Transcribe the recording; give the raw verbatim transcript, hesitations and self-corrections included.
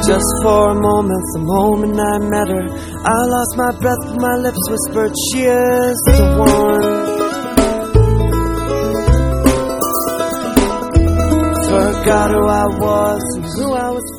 Just for a moment, the moment I met her, I lost my breath, but my lips whispered, she is the one. Forgot who I was and who I was